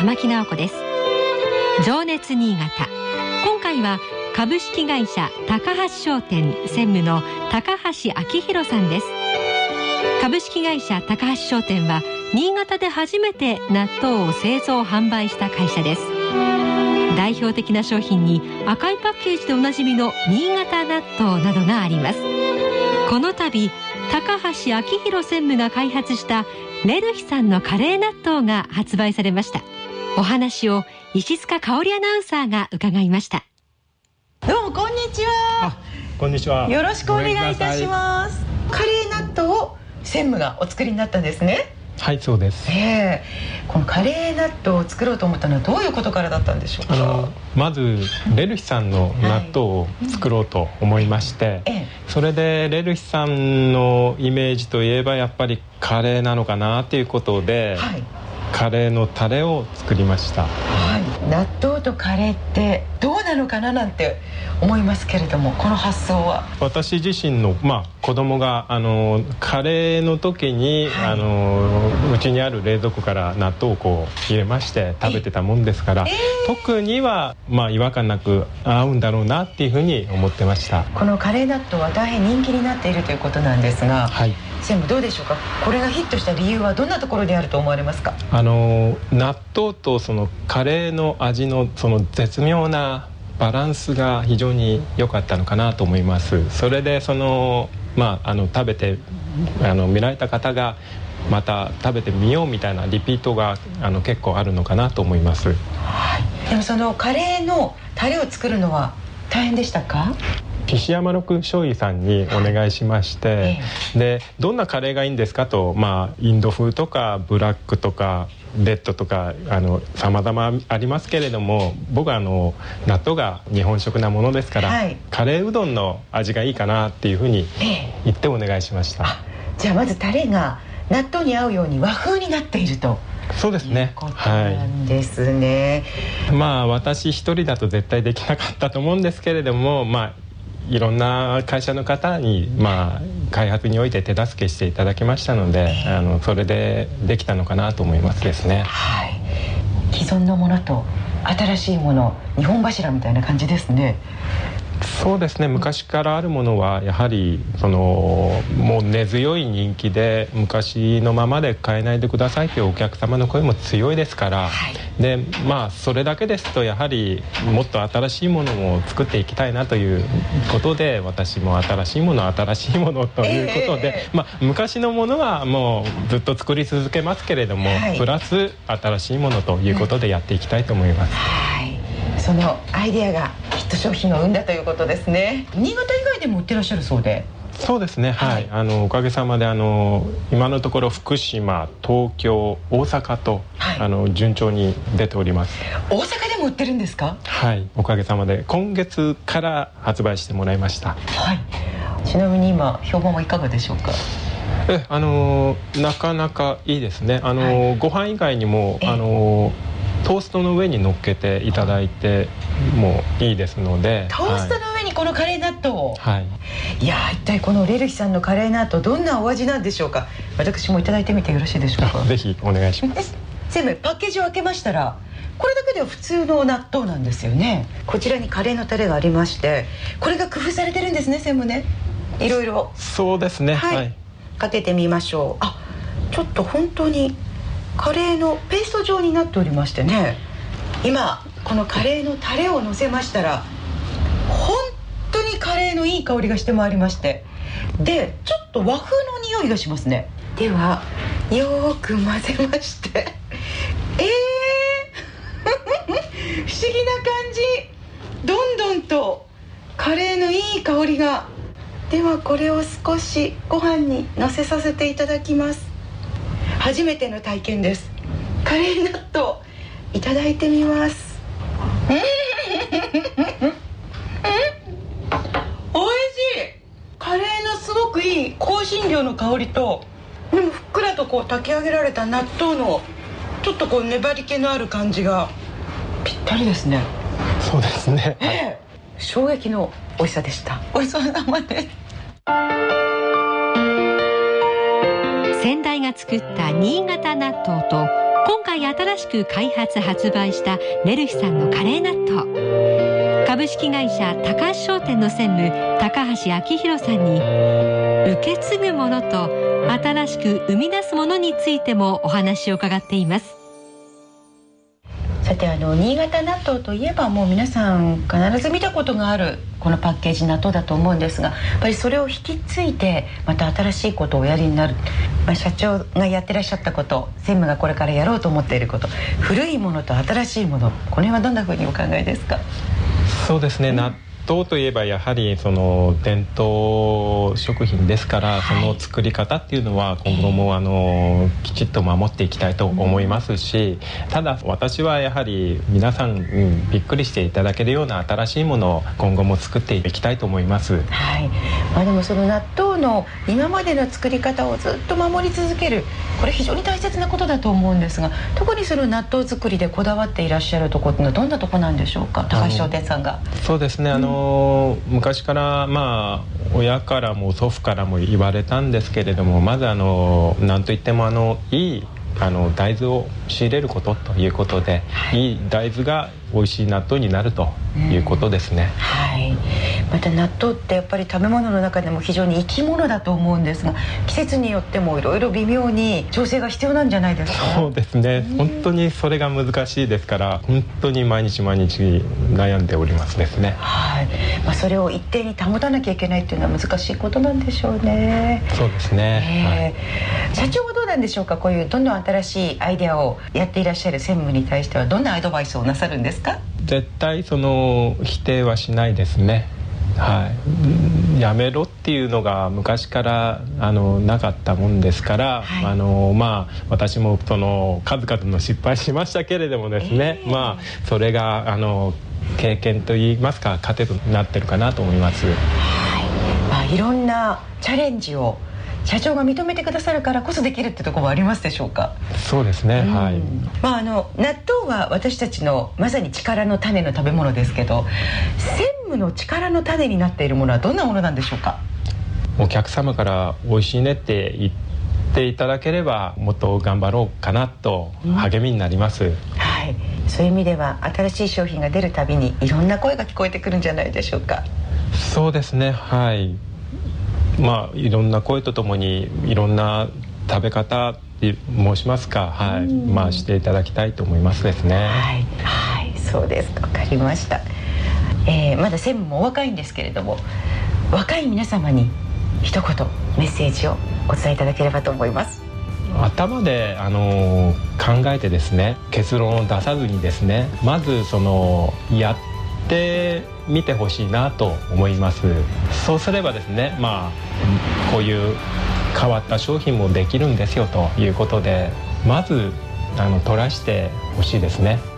玉木直子です。情熱新潟、今回は株式会社高橋商店専務の高橋明弘さんです。株式会社高橋商店は新潟で初めて納豆を製造販売した会社です。代表的な商品に赤いパッケージでおなじみの新潟納豆などがあります。この度高橋明弘専務が開発したレルヒさんのカレー納豆が発売されました。お話を石塚香織アナウンサーが伺いました。 どうもこんにちは。 こんにちは。 よろしくお願いいたします。カレー納豆を専務がお作りになったんですね。 はい、そうです。 このカレー納豆を作ろうと思ったのはどういうことからだったんでしょうか。 まずレルヒさんの納豆を作ろうと思いまして、それでレルヒさんのイメージといえばやっぱりカレーなのかなということで、カレーのタレを作りました。 納豆とカレーってどうなのかななんて思いますけれども、この発想は私自身の、子供がカレーの時に、うちにある冷蔵庫から納豆をこう入れまして食べてたもんですから、特には、違和感なく合うんだろうなっていうふうに思ってました。 このカレー納豆は大変人気になっているということなんですが、専務どうでしょうか。これがヒットした理由はどんなところにあると思われますか。 納豆とそのカレーの味のその絶妙なバランスが非常に良かったのかなと思います。それで食べて見られた方がまた食べてみようみたいなリピートが結構あるのかなと思います。 でもそのカレーのタレを作るのは大変でしたか。 岸山六醤油さんにお願いしまして、でどんなカレーがいいんですかと、インド風とかブラックとかレッドとか様々ありますけれども、僕は納豆が日本食なものですから、カレーうどんの味がいいかなっていうふうに言ってお願いしました。 じゃあまずタレが納豆に合うように和風になっていると。 そうですね。 ことなんですね。 私一人だと絶対できなかったと思うんですけれども、いろんな会社の方に、開発において手助けしていただきましたので、それでできたのかなと思いますですね。 既存のものと新しいもの、日本柱みたいな感じですね。 そうですね。昔からあるものはやはりもう根強い人気で、昔のままで変えないでくださいというお客様の声も強いですから、でそれだけですとやはりもっと新しいものを作っていきたいなということで、私も新しいものということで、昔のものはもうずっと作り続けますけれども、プラス新しいものということでやっていきたいと思います。 そのアイデアがヒット商品を生んだということですね。新潟以外でも売ってらっしゃるそうで。 そうですね。おかげさまで今のところ福島、東京、大阪と、順調に出ております。 大阪でも売ってるんですか。 おかげさまで今月から発売してもらいました。 ちなみに今評判はいかがでしょうか。 なかなかいいですね。ご飯以外にもトーストの上に乗っけていただいてもいいですので。 トーストの上にこのカレー納豆を、いや一体このレルヒさんのカレー納豆どんなお味なんでしょうか。私もいただいてみてよろしいでしょうか。 ぜひお願いします。 専務、パッケージを開けましたらこれだけでは普通の納豆なんですよね。こちらにカレーのタレがありまして、これが工夫されてるんですね、専務ね。いろいろ。 そうですね。 かけてみましょう。ちょっと本当にカレーのペースト状になっておりましてね。今このカレーのタレをのせましたら本当にカレーのいい香りがしてまいりまして、でちょっと和風の匂いがしますね。ではよーく混ぜまして不思議な感じ。どんどんとカレーのいい香りが。ではこれを少しご飯にのせさせていただきます。初めての体験です。カレー納豆いただいてみます。おいしい。カレーのすごくいい香辛料の香りと、でもふっくらと炊き上げられた納豆のちょっと粘り気のある感じがぴったりですね。 そうですね。 衝撃の美味しさでした。ごちそうさまです。 先代が作った新潟納豆と今回新しく開発発売したメルシさんのカレー納豆、株式会社高橋商店の専務高橋明弘さんに受け継ぐものと新しく生み出すものについてもお話を伺っています。 さて新潟納豆といえばもう皆さん必ず見たことがあるこのパッケージ納豆だと思うんですが、やっぱりそれを引き継いでまた新しいことをおやりになる、社長がやってらっしゃったこと、専務がこれからやろうと思っていること、古いものと新しいもの、この辺はどんなふうにお考えですか？ そうですね、納豆といえばやはりその伝統食品ですから、その作り方っていうのは今後もきちっと守っていきたいと思いますし、ただ私はやはり皆さん、びっくりしていただけるような新しいものを今後も作っていきたいと思います。 はい、でもその納豆の今までの作り方をずっと守り続ける、これ非常に大切なことだと思うんですが、特にその納豆作りでこだわっていらっしゃるところってのはどんなとこなんでしょうか？高橋商店さんが。 そうですね、昔から親からも祖父からも言われたんですけれども、まず何といってもいい大豆を仕入れることということで、いい大豆が美味しい納豆になるということですね。 はい、また納豆ってやっぱり食べ物の中でも非常に生き物だと思うんですが、季節によってもいろいろ微妙に調整が必要なんじゃないですか？ そうですね、本当にそれが難しいですから、本当に毎日毎日悩んでおりますですね。 はい、それを一定に保たなきゃいけないっていうのは難しいことなんでしょうね。 そうですね、 社長はどうなんでしょうか？こういうどんどん新しいアイデアをやっていらっしゃる専務に対してはどんなアドバイスをなさるんですか？ 絶対否定はしないですね。はい、やめろっていうのが昔からなかったもんですから、私も数々の失敗しましたけれどもですね、それが経験といいますか糧となってるかなと思います。 はい、いろんなチャレンジを社長が認めてくださるからこそできるってところはありますでしょうか？ そうですね、はい。 納豆は私たちのまさに力の種の食べ物ですけど、専務の力の種になっているものはどんなものなんでしょうか？ お客様から美味しいねって言っていただければもっと頑張ろうかなと励みになります。 はい、そういう意味では新しい商品が出るたびにいろんな声が聞こえてくるんじゃないでしょうか？ そうですね、はい。いろんな声とともにいろんな食べ方って申しますか、していただきたいと思いますですね。 はい、そうです。わかりました。まだ専務もお若いんですけれども、若い皆様に一言メッセージをお伝えいただければと思います。 頭で考えてですね、結論を出さずにですね、まずやってみてほしいなと思います。そうすればですね、こういう変わった商品もできるんですよということで、まずトライしてほしいですね。